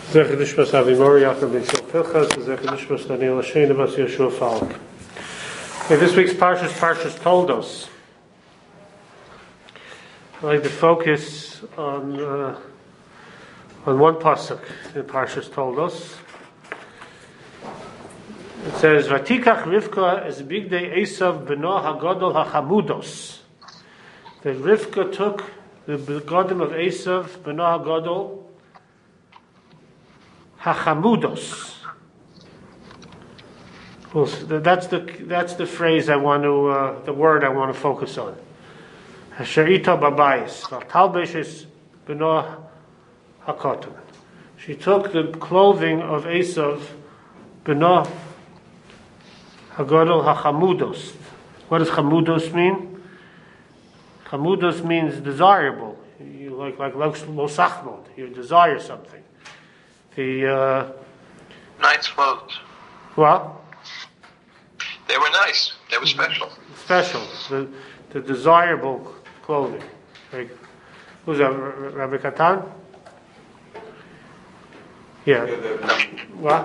Zecher Nishmas Avi Moriach ben Shil Pilchas, Zecher Nishmas Daniel Hashem Bas Yeshua Falk. Okay, this week's Parshas told us. I'd like to focus on one pasuk in Parshas told us. It says, "Vatikach Rivka es bigdei Esav beno hagadol hachamudos." That Rivka took the begodim of Esav beno hagadol hachamudos. Well, that's the phrase I want to, the word I want to focus on. Hasherita babayis talbeshes beno hakoton. She took the clothing of Esav beno hagadol hachamudos. What does chamudos mean? Chamudos means desirable. You like losachmod. You desire something. The nice clothes. What? They were nice. They were special. Special. The desirable clothing. Like, who's that? Rabbi Katan? Yeah. What?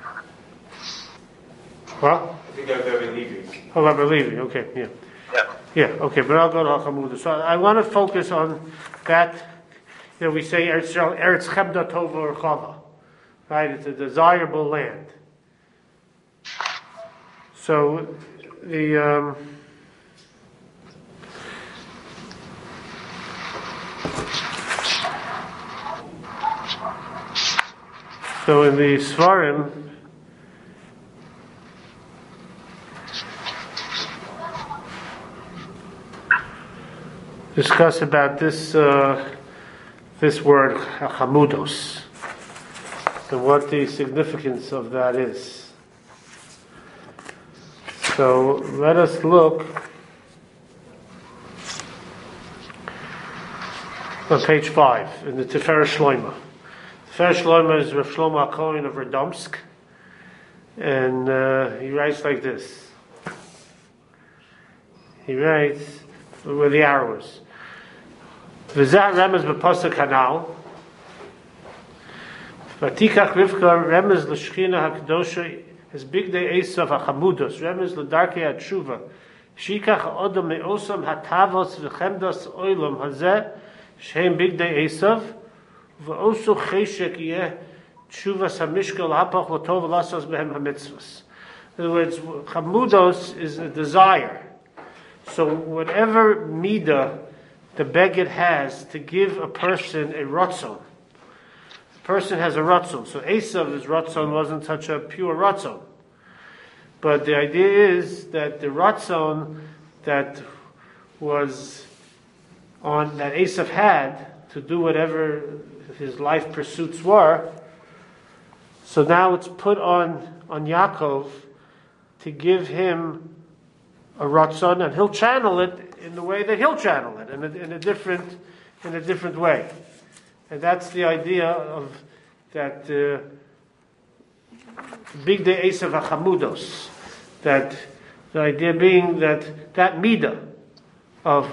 What? I think that's Rabbi Levi. Oh, Rabbi Levi. Okay. Yeah. Yeah. Okay. But I'll go to Hachamudah. So I want to focus on that. You know, we say Eretz Chemda Tova or Chava. Right? It's a desirable land. So the so in the Svarim discuss about this word chamudos and what the significance of that is. So let us look on page 5 in the Tiferes Shloima. Tiferes Shloima is Rav Shlomo HaKohen of Radomsk, and he writes like this. He writes where the arrow is. V'zeh remez b'pasuk hanal. Vatikach Rivka remez l'shchina hakdosha is bigdei Esav hachamudos remez l'darkei hatshuva shikach odom me'osam hatavos v'chemdas oilam hazeh shehem bigdei Esav v'osu cheshek yeh tshuvas hamishkel hapach l'tov l'asas behem hamitzvos. In other words, chamudos is a desire. So whatever midah the beged has to give a person a ratzon, the person has a ratzon. So Esav's ratzon wasn't such a pure ratzon, but the idea is that the ratzon that was on that Esav had to do whatever his life pursuits were. So now it's put on Yaakov to give him a ratzon, and he'll channel it in the way that he'll channel it, in a different way, and that's the idea of that big de Esav hachamudos. That the idea being that midah of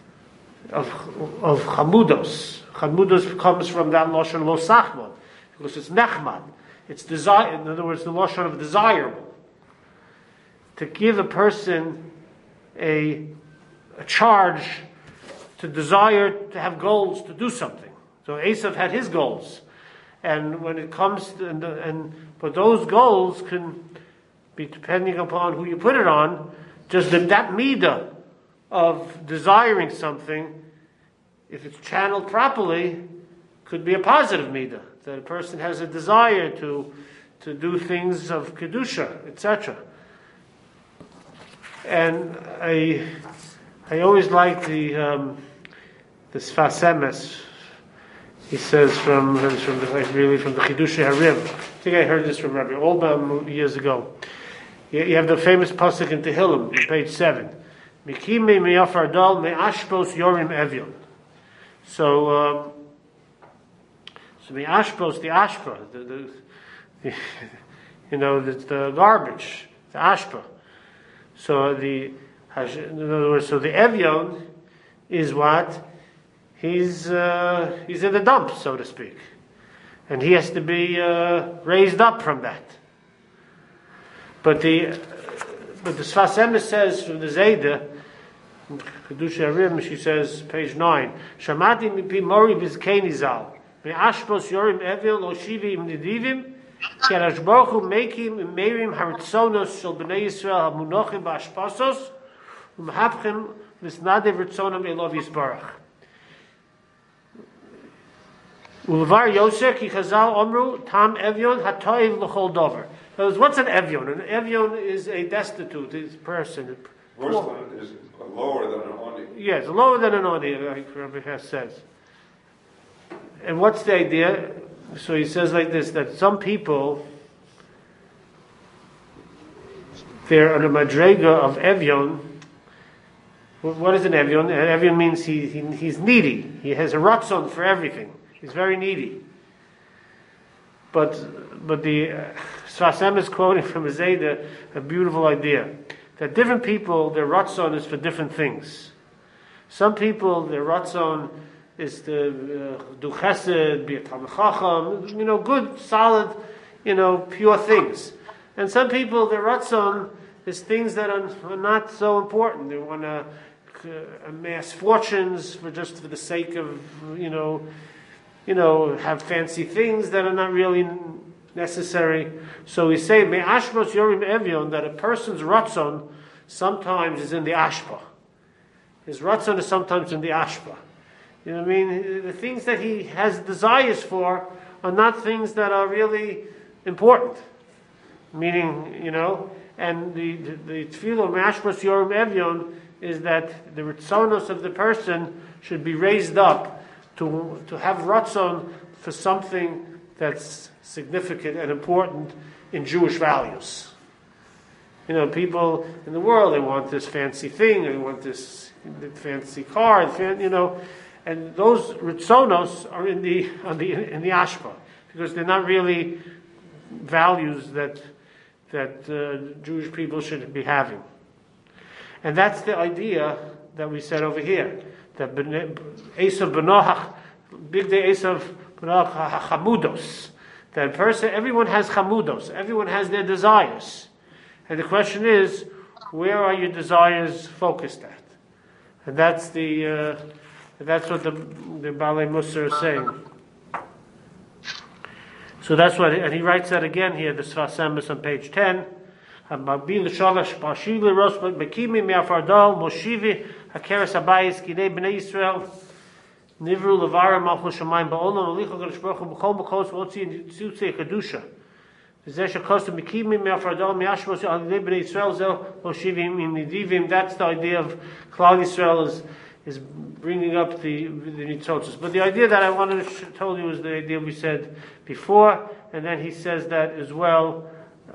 chamudos comes from that lashon lo sachmod, because it's nechmad, it's desire. In other words, the lashon of desirable. To give a person a charge to desire to have goals to do something. So Esav had his goals, and when it comes to, but those goals can be depending upon who you put it on. Just that midah of desiring something, if it's channeled properly, could be a positive midah. That a person has a desire to do things of kedusha, etc. And I always like the Sfas Emes. He says from the Chidushei Harim. I think I heard this from Rabbi Olbaum years ago. You have the famous pasuk in Tehillim, on page 7. Mikime miyafar dal me'ashpos yorim evyon. So me'ashpos, the ashpa, the garbage, the ashpa. So in other words, so the Evyon is what? He's in the dump, so to speak. And he has to be raised up from that. But the Sfas Emes says from the Zayda, Kedusha Arim, she says, page 9, Shamati mipi mori vizkeni zal, me'ashpos yorim evil lo shivi im nidivim, ki Arash Baruch Hu mekim im meirim haritzonos shel b'nei Yisrael hamunochim ba'ashpasos, u'mehapchim v'snadev ritzonam elov Yisbarach. Ulevar Yosef ki Chazal omru tam evyon hatoiv l'chol dover. What's an evyon? An evyon is a destitute person. Ruslan is lower than an oni. Yes, lower than an oni, like Rabbi Hess says. And what's the idea? So he says like this, that some people, they're on a madrega of evyon. What is an evyon? An evyon means he's needy. He has a ratzon for everything. He's very needy. But the Sfas Emes is quoting from a Zayda a beautiful idea. That different people, their ratzon is for different things. Some people, their ratzon is to do chesed, be a Talmid Chacham, good, solid, pure things. And some people, their ratzon is things that are not so important. They want to amass fortunes for the sake of, have fancy things that are not really necessary. So we say, me'ashpos yorim evyon, that a person's ratzon sometimes is in the ashpa. His ratzon is sometimes in the ashpa. You know what I mean? The things that he has desires for are not things that are really important. Meaning, and the tefillah me'ashpos yorim evyon is that the ritzonos of the person should be raised up to have ratzon for something that's significant and important in Jewish values. People in the world, they want this fancy thing, they want this fancy car, and those ritzonos are in the ashpa, because they're not really values that Jewish people should be having. And that's the idea that we said over here, that Esav Benoach, big day Esav Benoach Chamudos. That person, everyone has chamudos, everyone has their desires. And the question is, where are your desires focused at? And that's what the Balei Musar is saying. So that's what, and he writes that again here, the Sfas Emes on page 10. Hakeres Habayis Kinei Bnei Yisrael Nivru Levara Malchus Shamayim Ba'olam Alicha Kadosh Baruch Hu B'chol B'chos V'otzi Tzutzei Kedusha V'zeh Shekostu Mekimim Me'afardal Me'ashmos Alidei Bnei Yisrael Zel Hoshivim Im Nidivim. That's the idea of Klal Yisrael is bringing up the Nitzotzos. But the idea that I wanted to tell you is the idea we said before, and then he says that as well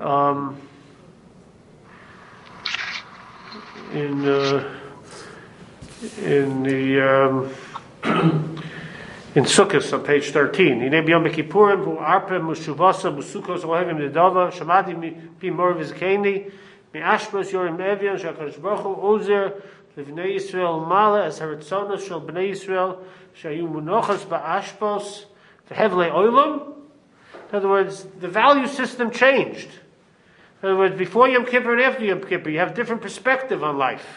in Sukkot on page 13. Hinei b'yom Kippurim hu arpe mushuvasa musukos ohevim nedava shamati mi mor v'zkeini mi ashpos yorim evyon shakadosh baruch hu ozer livnei Yisrael mala as haritzonos shel bnei Yisrael shayu munochas ba'ashpos tehevlei olam. In other words, the value system changed. In other words, before Yom Kippur and after Yom Kippur, you have different perspective on life.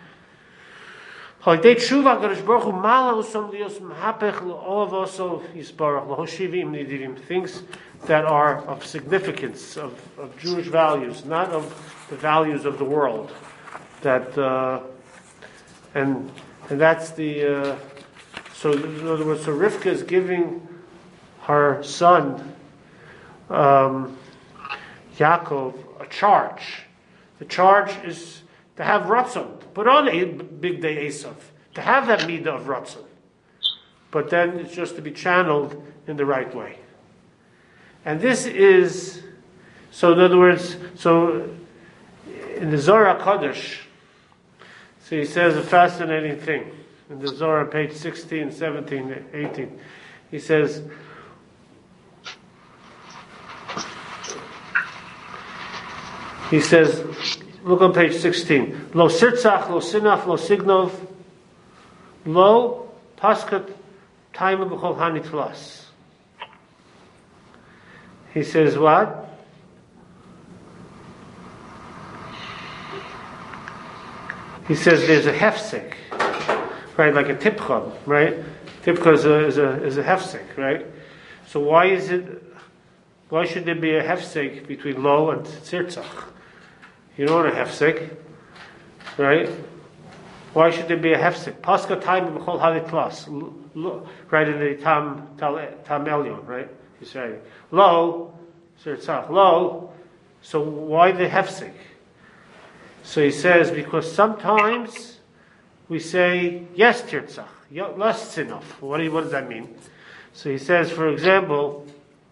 Things that are of significance, of Jewish values, not of the values of the world. That and that's the so in other words, so Rivka is giving her son Yaakov a charge. The charge is to have ratzon, to put on a big day Esav, to have that midah of ratzon. But then it's just to be channeled in the right way. And this is, so in other words, so in the Zohar HaKadosh, so he says a fascinating thing. In the Zohar, page 16, 17, 18, he says, look on page 16. Lo sirtzach, lo sinaf, lo signov, lo paskat taima b'chol hanitlas. He says what? He says there's a hefsek, right? Like a tipcha, right? Tipcha is a hefsek, right? So why should there be a hefsek between lo and tzirtzach? You know what a hefsek, right? Why should there be a hefsek? Paska time b'chol halitlas, right in the tam elyon, right? He's saying lo tzirtzach, lo. So why the hefsek? So he says, because sometimes we say, yes, tirtzach, less enough. What does that mean? So he says, for example,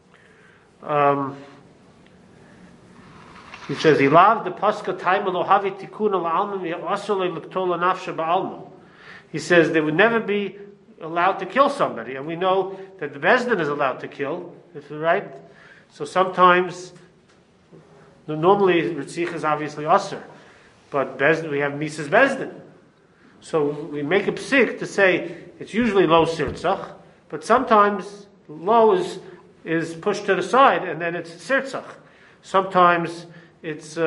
he says, Ilav the paska taima lo havi tikun al alma asole l'ktola nafsha ba'alma. He says they would never be allowed to kill somebody, and we know that the Bezdin is allowed to kill, right? So sometimes, normally Ritzich is obviously Asr. But Bezdin, we have Mises Bezdin. So we make a psik to say it's usually lo sirtzach, but sometimes lo is pushed to the side and then it's sirtzach. Sometimes it's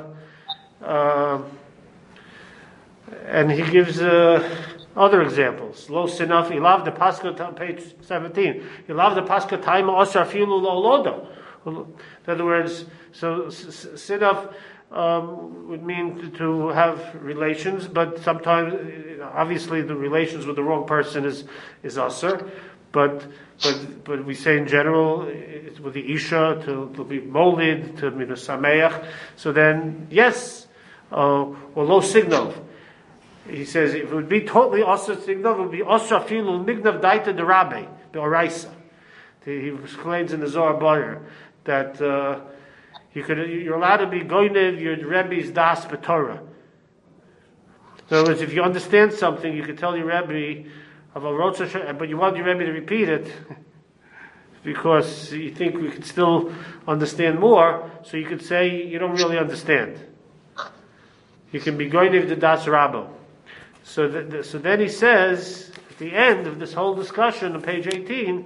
and he gives other examples. Lo sinaf ilav the paska page 17. Ilav the paska taima osar filu lo lodo. In other words, so sinaf would mean to have relations, but sometimes, obviously, the relations with the wrong person is asur. But we say in general, with the isha to be molid, to be sameach. So then, yes, or lo signal. He says if it would be totally asur signal, it would be asur afilu mignav daita derabe beoraisa. He explains in the Zohar Bayer that. You're allowed to be goynev your Rebbe's das b'Torah. In other words, if you understand something, you can tell your Rebbe of a rotzah, but you want your Rebbe to repeat it because you think we can still understand more. So you could say you don't really understand. You can be goynev the das rabbo. So then he says at the end of this whole discussion on page 18,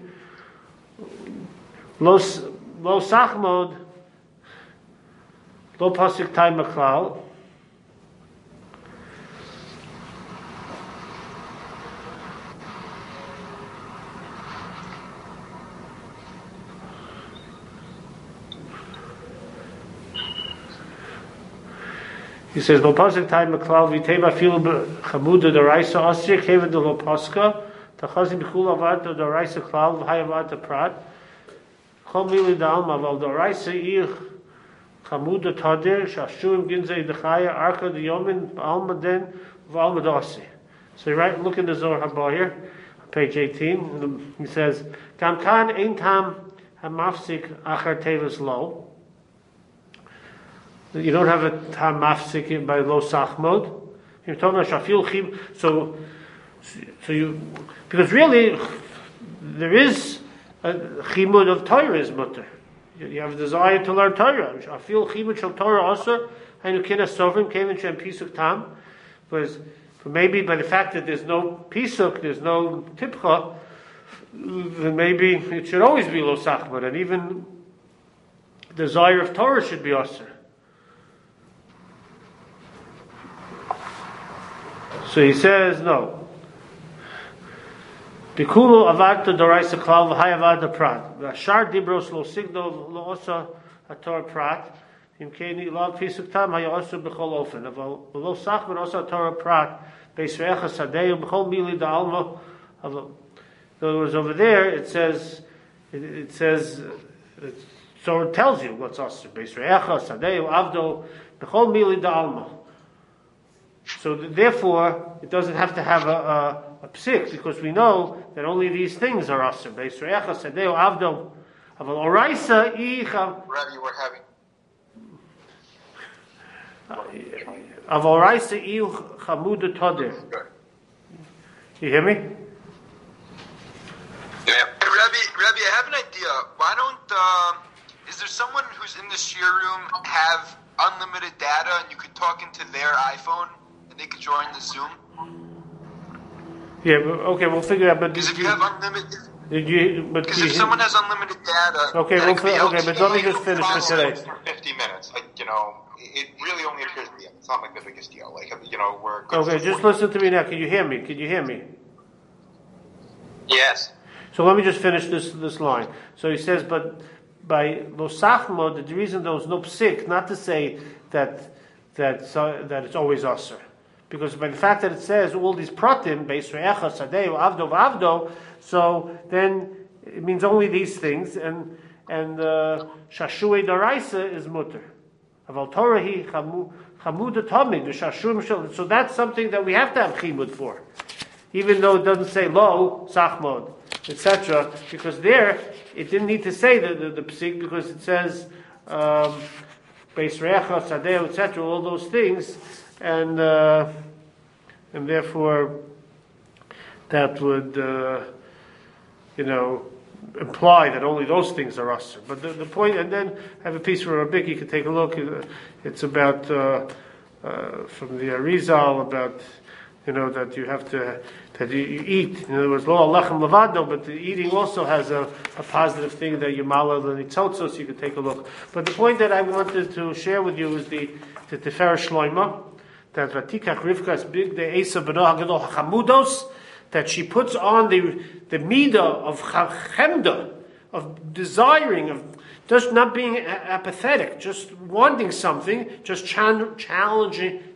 lo sachmod. Lo pasuk time maklal. He says lo pasuk time maklal viteva filu chamuda deraisa asir kevin de lo paska tachazim b'chul avad deraisa klal v'hayavad prat chol mili da'alma aval deraisa ich Chamuda Tadir, Shashuim Ginzei Dechaya, Arka Diyomin, Almaden, Valmadasi. So look in the Zohar Habayir, page 18. He says, Kam Kan Ein Tam Hamafsik Achar Tevas Lo. You don't have a Tam Mafsik by Lo Sachmod. You're talking about Shafil Chim. So you, because really, there is a Chimud of Torah is mutter. You have a desire to learn Torah. I feel chibud shel Torah also. I know kina sovrim came in shem pisuk tam, because maybe by the fact that there's no pisuk, there's no tipcha, then maybe it should always be lo sachmod, and even desire of Torah should be aser. So he says no. Bikulo avadta doraisa klal v'hay avadta prat. V'ashar dibros lo signo lo osa hator prat. Imkeni lav pisuk tam haya osa b'chol ofen. V'lo sachman osa hator prat. Beisrecha sadeu b'chol mili da'alma. In other words, over there it says, so it tells you what's osa. Beisrecha sadeu avdo b'chol mili da'alma. So therefore, it doesn't have to have a psik, because we know that only these things are asr. Beisrecha sadeu avdo aval oraisa icha. Rabbi, we're having. Aval oraisa iu chamuda toder. You hear me? Yeah. Hey, Rabbi, I have an idea. Why don't? Is there someone who's in the shir room have unlimited data and you could talk into their iPhone and they could join the Zoom? Yeah, okay, we'll figure it out. But because if you have unlimited, Because if someone has unlimited data, okay, then it could be but let me just finish for today. For 50 minutes, it really only appears to be. It's not like the biggest deal. We're good. Okay, just listen to me now. Can you hear me? Yes. So let me just finish this line. So he says, but by Losachmo, the reason there was no psik, not to say that it's always usher. Because by the fact that it says all these pratim, Beis Re'echa, Sadeu, Avdo, so then it means only these things, and Shashuei Daraisa is mutter. Aval Torahi Chamuda Tamid, Shashum. So that's something that we have to have chimud for, even though it doesn't say lo sachmod, etc. Because there it didn't need to say the psik, because it says Beis Re'echa, Sadeu, etc. All those things. And therefore, that would, imply that only those things are usher. But the point, and then I have a piece from Rabbi, you can take a look. It's about from the Arizal about that you have to that you eat. In other words, lo alechem levado, but the eating also has a positive thing that you malal and itzotzo, so you can take a look. But the point that I wanted to share with you is the Tifer Shloima. That Vatikach Rivka's big the Esa B'noah Gadol Chamudos, that she puts on the midah of chemda, of desiring, of just not being apathetic, just wanting something, just channeling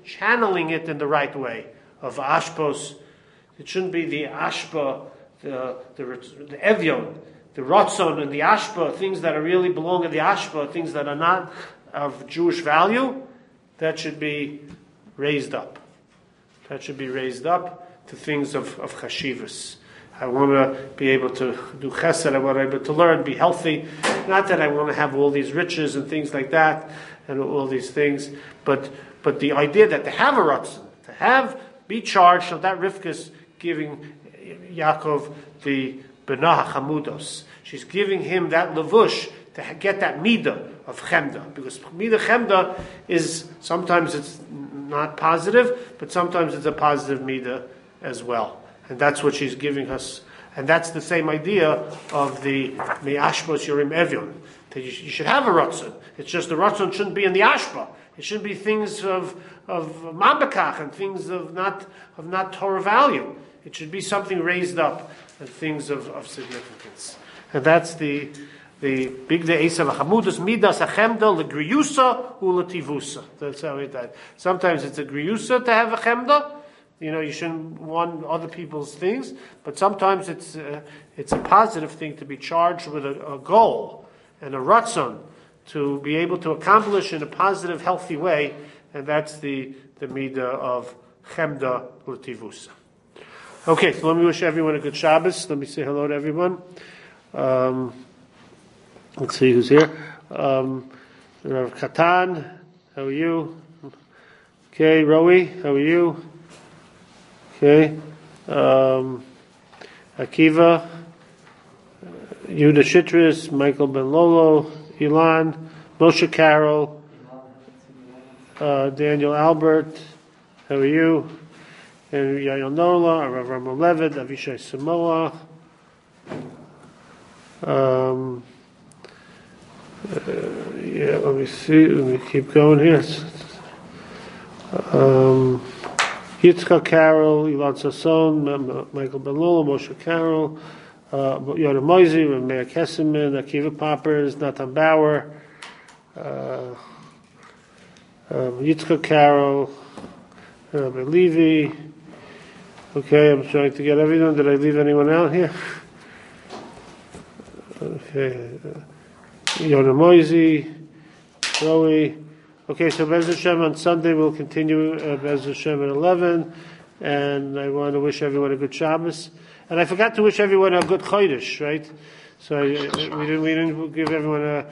it in the right way of ashpos. It shouldn't be the ashpa, the evyon, the rotzon and the ashpa, things that are really belong in the ashpa, things that are not of Jewish value. That should be raised up. That should be raised up to things of chashivas. I want to be able to do chesed. I want to be able to learn, be healthy. Not that I want to have all these riches and things like that, and all these things, but the idea that to have a ratzon, to be charged of that Rivka's giving Yaakov the benah chamudos. She's giving him that levush to get that midah of chemda, because midah chemda is sometimes it's not positive, but sometimes it's a positive midah as well, and that's what she's giving us, and that's the same idea of the me'ashbos yorim evyon. That you should have a ratzon. It's just the ratzon shouldn't be in the ashba. It shouldn't be things of mabakach and things of not Torah value. It should be something raised up and things of significance, and that's the big de Esav Hamudas Midas Achemda Legriyusa Ulativusa. That's how it died. Sometimes it's a griyusa to have a chemda. You shouldn't want other people's things, but sometimes it's a positive thing to be charged with a goal and a ratzon to be able to accomplish in a positive, healthy way, and that's the midah of chemda Ulativusa. Okay, so let me wish everyone a good Shabbos. Let me say hello to everyone. Let's see who's here. Rav Katan, how are you? Okay, Rowie, how are you? Okay. Akiva, Yuda Shitris, Michael Ben Lolo, Ilan, Moshe Carroll, Daniel Albert, how are you? And Yael Nola, Rav Ramon Levitt, Avishai Samoa. Let me see. Let me keep going here. Yitzchak Carroll, Ilan Sasson, Michael Ben Lolo, Moshe Carroll, Yoda Moisey, Meir Kesselman, Akiva Poppers, Nathan Bauer, Yitzchak Carroll, Rabbi Levi. Okay, I'm trying to get everyone. Did I leave anyone out here? Okay. Yonah Moisey, Rowie. Okay, so Bez Hashem on Sunday we'll continue Bez Hashem at 11, and I want to wish everyone a good Shabbos. And I forgot to wish everyone a good Chodesh, right? So we didn't give everyone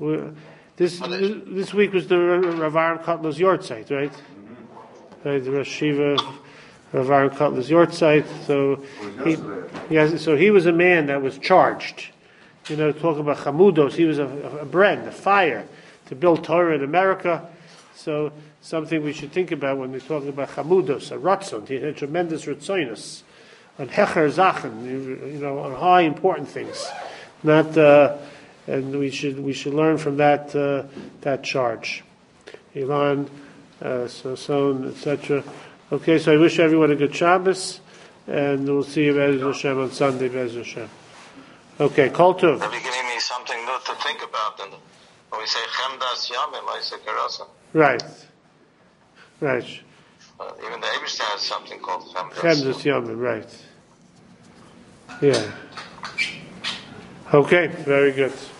this week was the Rav Aaron Kotler's Yortzeit, right? Right, the Rosh Shiva Rav Aaron Kotler's Yortzeit. So he was a man that was charged. Talking about chamudos, he was a brand, a fire to build Torah in America. So something we should think about when we're talking about chamudos, a ratzon. He had tremendous ratzonos hecher zachen, on high important things, not. And we should learn from that charge. Ilan, so etc. Okay, so I wish everyone a good Shabbos, and we'll see you Be'ez Hashem on Sunday, Be'ez Hashem. Okay, Kol Tov. They're giving me something new to think about, and when we say Chemdas Yamim, I say Karasa. Right. Even the Eberstein has something called Chemdas Yamim, right. Yeah. Okay, very good.